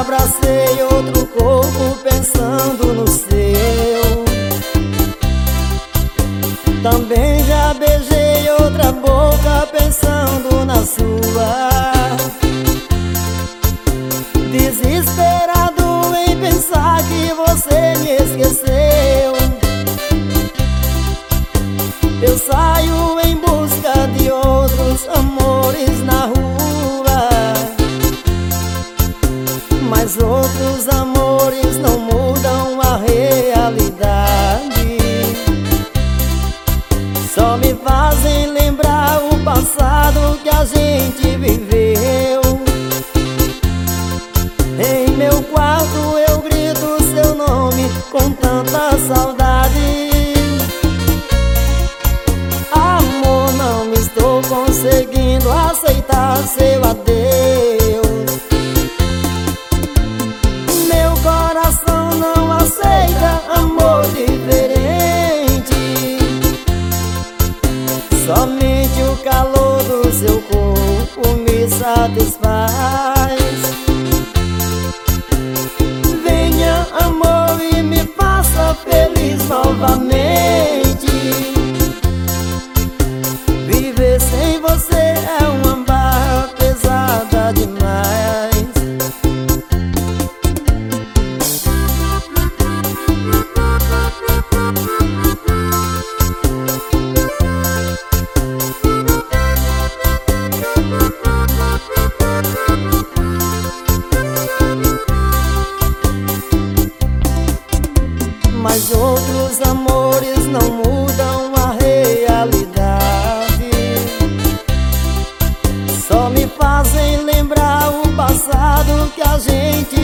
abracei outro corpo pensando no seu. Também já beijei outra boca pensando na sua. Desesperado em pensar que você me esqueceu, eu saio em busca de outros amores na rua. Mas outros amores não mudam a realidade, só me fazem lembrar o passado que a gente viveu. Em meu quarto eu grito seu nome com tanta saudade. Amor, não estou conseguindo aceitar seu adeus. Meu coração não aceita amor diferente, somente o calor do seu corpo me satisfaz. Venha, amor, e me faça feliz novamente. Viver sem você é uma barra pesada demais. Mas outros amores não mudam a realidade, só me fazem lembrar o passado que a gente